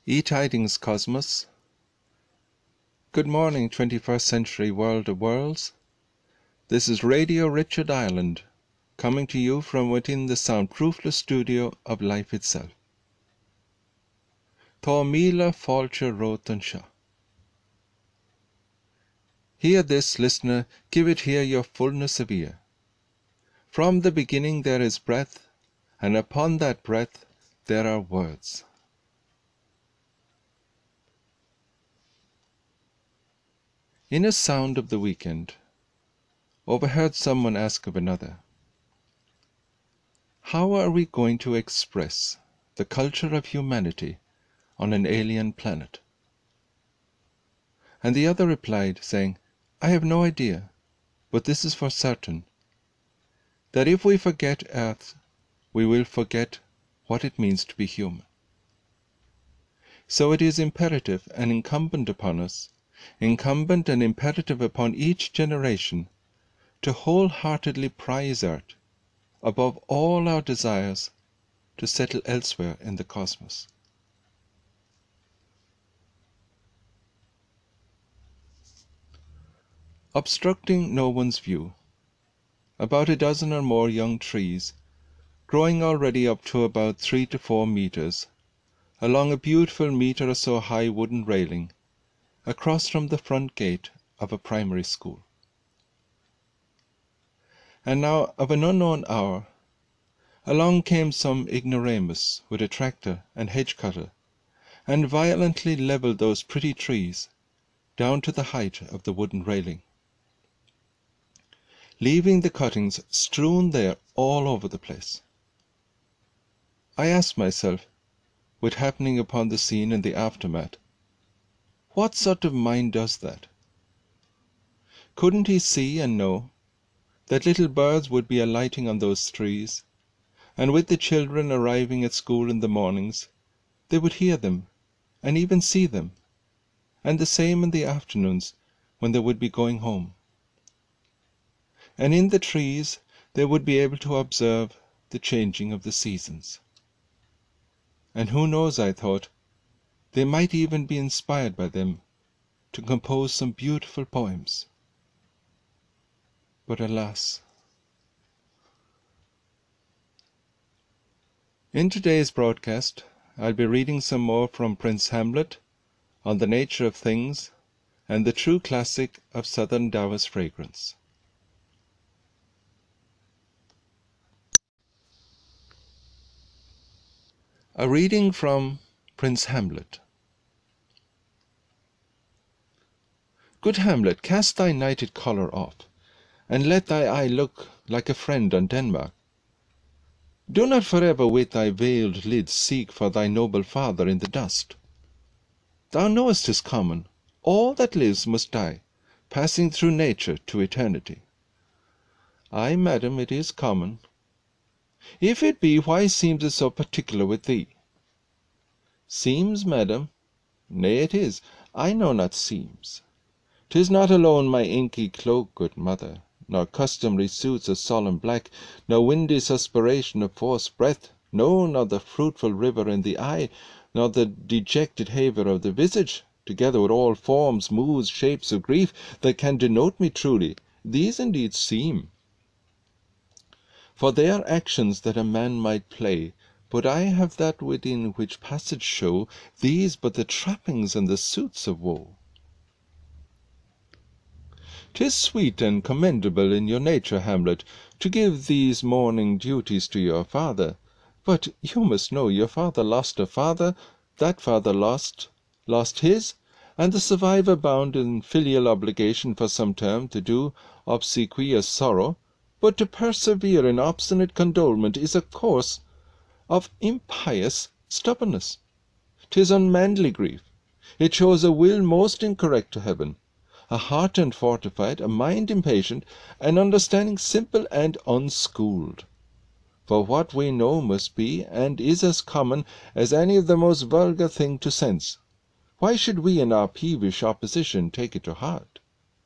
E-Tidings Cosmos. Good morning, 21st century world of worlds. This is Radio Richard Ireland, coming to you from within the soundproofless studio of life itself. Tá míle fáilte rótan seo. Hear this, listener, give it here your fullness of ear. From the beginning there is breath, and upon that breath there are words. In a sound of the weekend, overheard someone ask of another, how are we going to express the culture of humanity on an alien planet? And the other replied, saying, I have no idea, but this is for certain, that if we forget Earth, we will forget what it means to be human. So it is imperative and incumbent upon us, incumbent and imperative upon each generation, to wholeheartedly prize Earth above all our desires to settle elsewhere in the cosmos. Obstructing no one's view, about a dozen or more young trees, growing already up to about 3 to 4 meters, along a beautiful meter or so high wooden railing, across from the front gate of a primary school. And now, of an unknown hour, along came some ignoramus with a tractor and hedge cutter, and violently levelled those pretty trees down to the height of the wooden railing, leaving the cuttings strewn there all over the place. I asked myself, with happening upon the scene in the aftermath, what sort of mind does that? Couldn't he see and know that little birds would be alighting on those trees, and with the children arriving at school in the mornings, they would hear them and even see them, and the same in the afternoons when they would be going home. And in the trees they would be able to observe the changing of the seasons. And who knows, I thought, they might even be inspired by them to compose some beautiful poems. But alas. In today's broadcast, I'll be reading some more from Prince Hamlet on the nature of things and the true classic of Southern Taoist fragrance. A reading from Prince Hamlet. Good Hamlet, cast thy nighted colour off, and let thy eye look like a friend on Denmark. Do not forever with thy veiled lids seek for thy noble father in the dust. Thou knowest 'tis common, all that lives must die, passing through nature to eternity. Ay, madam, it is common. If it be, why seems it so particular with thee? Seems, madam? Nay, it is. I know not seems. 'Tis not alone my inky cloak, good mother, nor customary suits of solemn black, nor windy suspiration of forced breath, no, nor the fruitful river in the eye, nor the dejected haver of the visage, together with all forms, moods, shapes of grief, that can denote me truly. These indeed seem. For they are actions that a man might play, but I have that within which passage show these but the trappings and the suits of woe. 'Tis sweet and commendable in your nature, Hamlet, to give these morning duties to your father, but you must know your father lost a father, that father lost his, and the survivor bound in filial obligation for some term to do obsequious sorrow, but to persevere in obstinate condolement is a course of impious stubbornness. 'Tis unmanly grief. It shows a will most incorrect to heaven, a heart unfortified, a mind impatient, an understanding simple and unschooled. For what we know must be and is as common as any of the most vulgar thing to sense. Why should we in our peevish opposition take it to heart?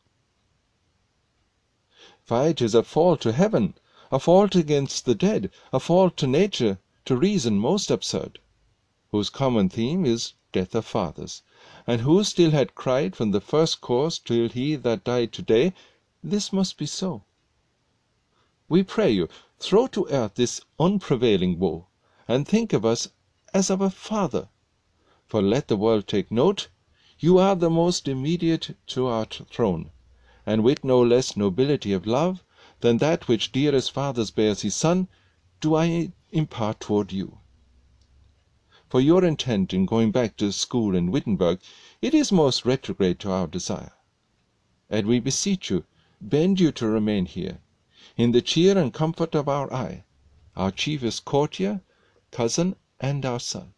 Fie, 'tis a fault to heaven, a fault against the dead, a fault to nature, to reason most absurd, whose common theme is death of fathers, and who still had cried from the first course till he that died today, this must be so. We pray you, throw to earth this unprevailing woe, and think of us as of a father. For let the world take note, you are the most immediate to our throne, and with no less nobility of love than that which dearest fathers bears his son, do I impart toward you. For your intent in going back to school in Wittenberg, it is most retrograde to our desire. And we beseech you, bend you to remain here, in the cheer and comfort of our eye, our chiefest courtier, cousin, and our son.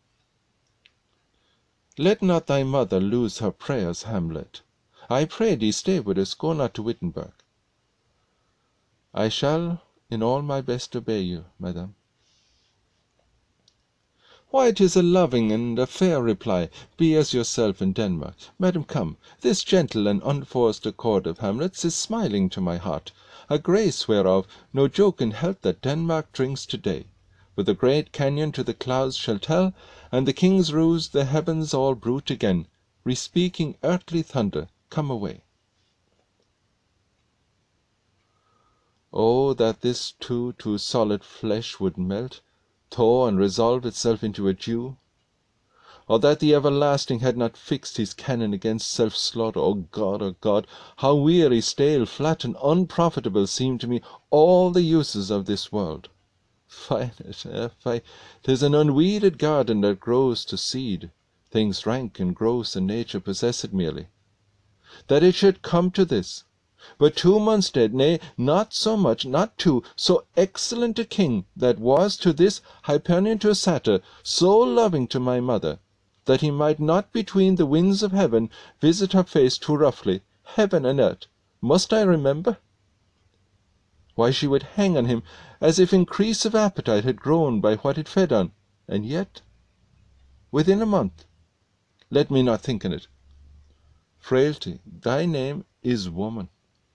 Let not thy mother lose her prayers, Hamlet. I pray thee stay with us, go not to Wittenberg. I shall in all my best obey you, madam. Why, it is a loving and a fair reply. Be as yourself in Denmark. Madam, come. This gentle and unforced accord of Hamlet's is smiling to my heart, a grace whereof no joke in health that Denmark drinks to-day. But the great canyon to the clouds shall tell, and the king's ruse the heavens all bruit again. Respeaking earthly thunder, come away. Oh, that this too to solid flesh would melt, thaw, and resolve itself into a dew! Or that the everlasting had not fixed his cannon against self-slaughter! O God, how weary, stale, flat, and unprofitable seem to me all the uses of this world! Fie, 'tis an unweeded garden that grows to seed, things rank and gross and nature possessed merely. That it should come to this! But 2 months dead, nay, not so much, not 2, so excellent a king, that was to this Hyperion to a satyr, so loving to my mother, that he might not between the winds of heaven visit her face too roughly, heaven and earth, must I remember? Why, she would hang on him as if increase of appetite had grown by what it fed on, and yet, within a month, let me not think on it. Frailty, thy name is woman.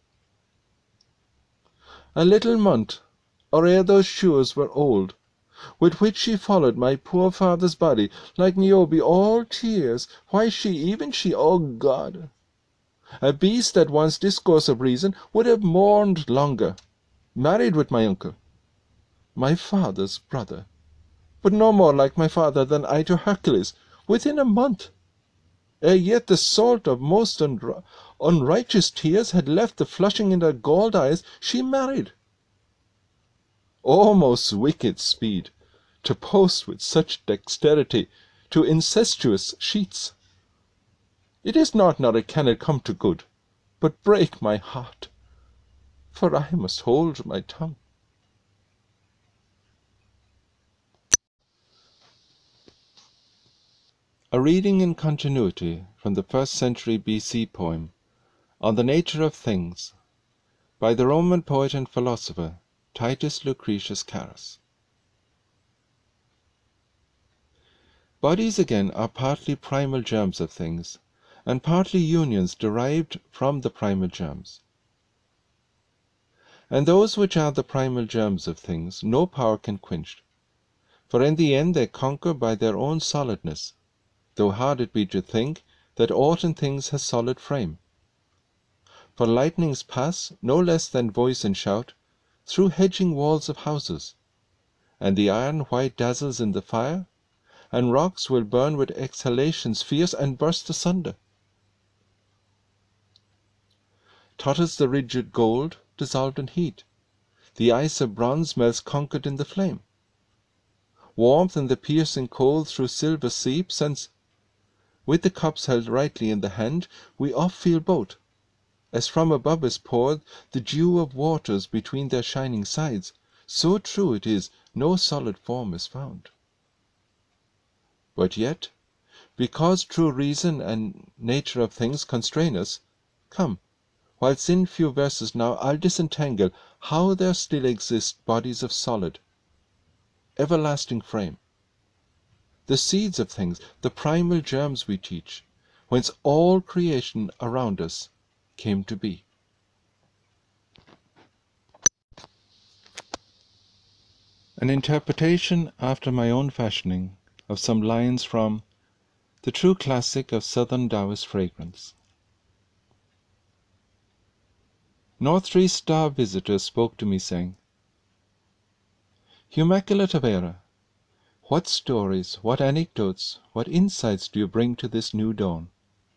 A little month, or ere those shores were old, with which she followed my poor father's body, like Niobe, all tears. Why, she, even she, O God! A beast that wants discourse of reason would have mourned longer. Married with my uncle, my father's brother, but no more like my father than I to Hercules, within a month. Ere yet the salt of most unrighteous tears had left the flushing in her galled eyes, she married. O most wicked speed, to post with such dexterity to incestuous sheets! It is not it cannot come to good, but break my heart, for I must hold my tongue. A reading in continuity from the 1st century BC poem On the Nature of Things by the Roman poet and philosopher Titus Lucretius Carus. Bodies, again, are partly primal germs of things, and partly unions derived from the primal germs. And those which are the primal germs of things no power can quench, for in the end they conquer by their own solidness, though hard it be to think that aught in things has solid frame. For lightnings pass, no less than voice and shout, through hedging walls of houses, and the iron white dazzles in the fire, and rocks will burn with exhalations fierce and burst asunder. Totters the rigid gold, dissolved in heat, the ice of bronze melts conquered in the flame. Warmth in the piercing cold through silver seeps, and with the cups held rightly in the hand, we oft feel both, as from above is poured the dew of waters between their shining sides, so true it is no solid form is found. But yet, because true reason and nature of things constrain us, come, whilst in few verses now I'll disentangle how there still exist bodies of solid, everlasting frame, the seeds of things, the primal germs we teach, whence all creation around us came to be. An interpretation after my own fashioning of some lines from the true classic of Southern Taoist fragrance. North 3-star visitors spoke to me saying, "Immaculate Avera, what stories, what anecdotes, what insights do you bring to this new dawn?"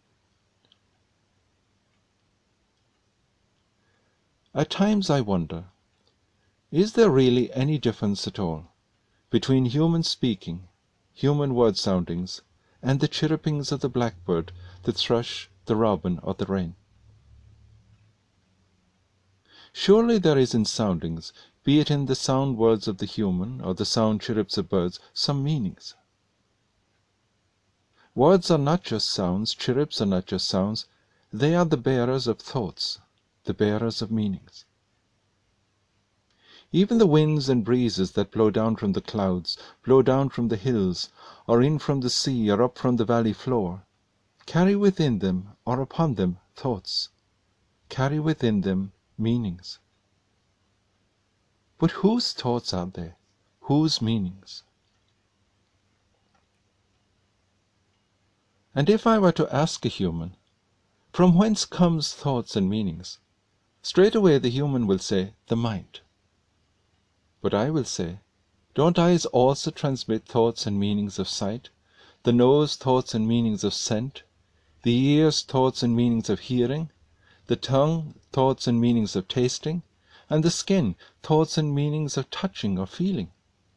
At times I wonder, is there really any difference at all between human speaking, human word soundings, and the chirrupings of the blackbird, the thrush, the robin, or the wren? Surely there is in soundings, be it in the sound words of the human or the sound chirrups of birds, some meanings. Words are not just sounds, chirrups are not just sounds, they are the bearers of thoughts, the bearers of meanings. Even the winds and breezes that blow down from the clouds, blow down from the hills, or in from the sea, or up from the valley floor, carry within them, or upon them, thoughts, carry within them meanings. But whose thoughts are they? Whose meanings? And if I were to ask a human, from whence comes thoughts and meanings? Straight away the human will say, the mind. But I will say, don't eyes also transmit thoughts and meanings of sight? The nose, thoughts and meanings of scent? The ears, thoughts and meanings of hearing? The tongue, thoughts and meanings of tasting? And the skin, thoughts and meanings of touching or feeling?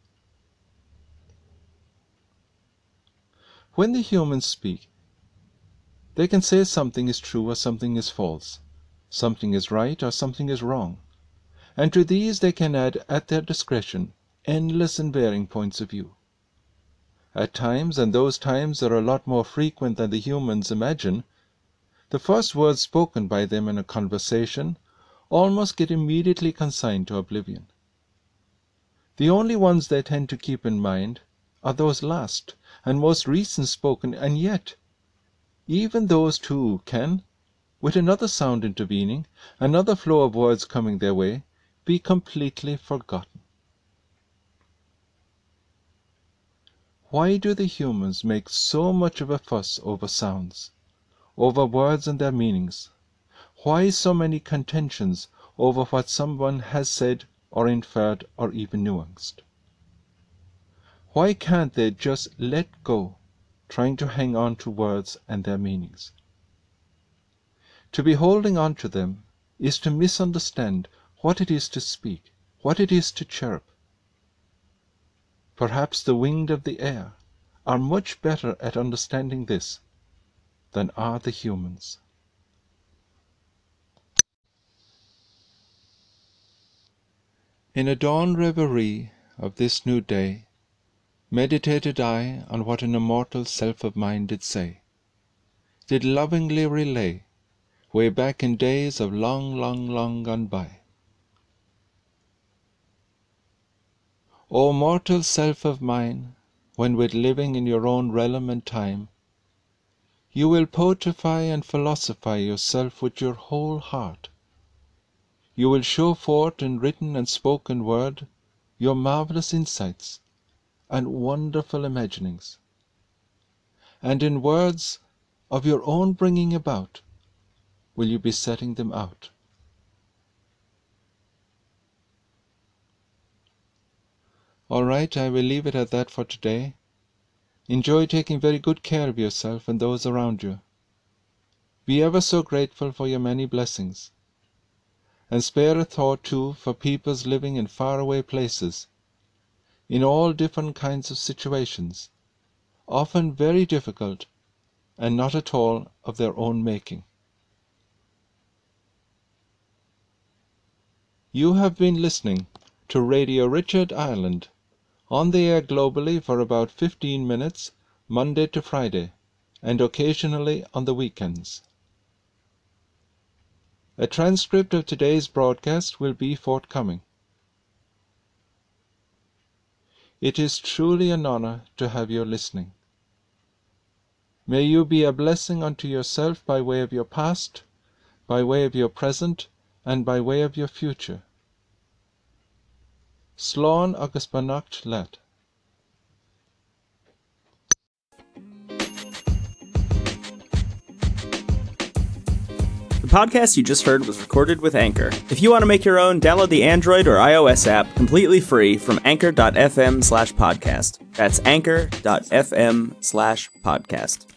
When the humans speak, they can say something is true or something is false, something is right or something is wrong, and to these they can add at their discretion endless and varying points of view. At times, and those times are a lot more frequent than the humans imagine, the first words spoken by them in a conversation almost get immediately consigned to oblivion. The only ones they tend to keep in mind are those last and most recent spoken, and yet even those too can, with another sound intervening, another flow of words coming their way, be completely forgotten. Why do the humans make so much of a fuss over sounds, over words and their meanings? Why so many contentions over what someone has said or inferred or even nuanced? Why can't they just let go, trying to hang on to words and their meanings? To be holding on to them is to misunderstand what it is to speak, what it is to chirp. Perhaps the winged of the air are much better at understanding this than are the humans. In a dawn reverie of this new day, meditated I on what an immortal self of mine did say, did lovingly relay, way back in days of long, long, long gone by. O mortal self of mine, when with living in your own realm and time, you will poetify and philosophize yourself with your whole heart, you will show forth in written and spoken word your marvelous insights and wonderful imaginings, and in words of your own bringing about will you be setting them out. All right, I will leave it at that for today. Enjoy taking very good care of yourself and those around you. Be ever so grateful for your many blessings, and spare a thought too for peoples living in faraway places, in all different kinds of situations, often very difficult and not at all of their own making. You have been listening to Radio Richard Ireland, on the air globally for about 15 minutes, Monday to Friday, and occasionally on the weekends. A transcript of today's broadcast will be forthcoming. It is truly an honor to have your listening. May you be a blessing unto yourself by way of your past, by way of your present, and by way of your future. Slán agus beannacht leat. podcast you just heard was recorded with Anchor. If you want to make your own, download the Android or iOS app completely free from anchor.fm/podcast. That's anchor.fm/podcast.